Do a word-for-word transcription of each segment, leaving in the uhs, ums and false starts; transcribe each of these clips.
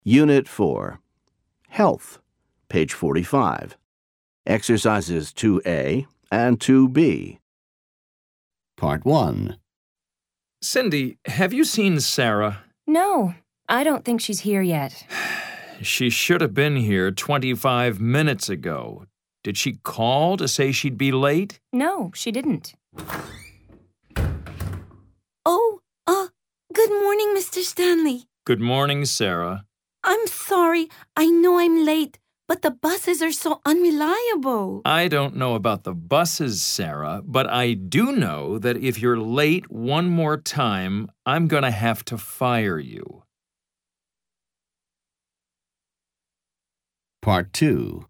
Unit four. Health, page forty-five. Exercises two A and two B. Part one. Cindy, have you seen Sarah? No, I don't think she's here yet. She should have been here twenty-five minutes ago. Did she call to say she'd be late? No, she didn't. Oh, uh, good morning, Mister Stanley. Good morning, Sarah. I'm sorry. I know I'm late, but the buses are so unreliable. I don't know about the buses, Sarah, but I do know that if you're late one more time, I'm going to have to fire you. Part two.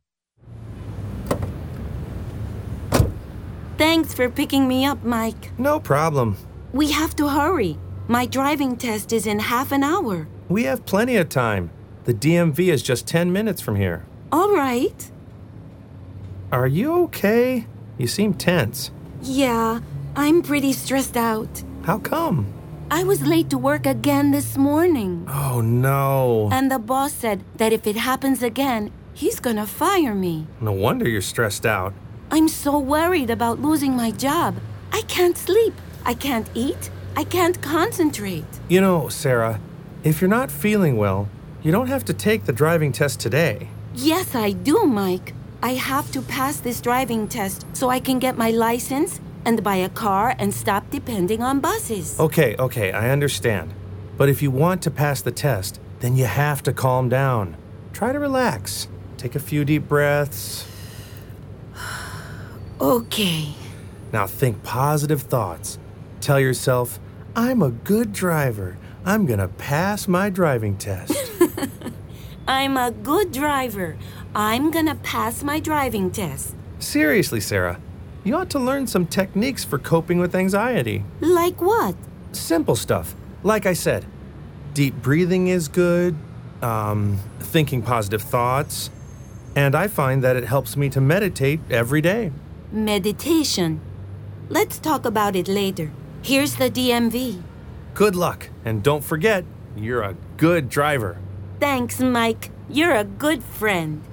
Thanks for picking me up, Mike. No problem. We have to hurry. My driving test is in half an hour. We have plenty of time. The D M V is just ten minutes from here. All right. Are you okay? You seem tense. Yeah, I'm pretty stressed out. How come? I was late to work again this morning. Oh, no. And the boss said that if it happens again, he's gonna fire me. No wonder you're stressed out. I'm so worried about losing my job. I can't sleep. I can't eat. I can't concentrate. You know, Sarah, if you're not feeling well, you don't have to take the driving test today. Yes, I do, Mike. I have to pass this driving test so I can get my license and buy a car and stop depending on buses. Okay, okay, I understand. But if you want to pass the test, then you have to calm down. Try to relax. Take a few deep breaths. Okay. Now think positive thoughts. Tell yourself, I'm a good driver. I'm gonna pass my driving test. I'm a good driver. I'm gonna pass my driving test. Seriously, Sarah, you ought to learn some techniques for coping with anxiety. Like what? Simple stuff. Like I said, deep breathing is good, um, thinking positive thoughts, and I find that it helps me to meditate every day. Meditation. Let's talk about it later. Here's the D M V. Good luck, and don't forget, you're a good driver. Thanks, Mike. You're a good friend.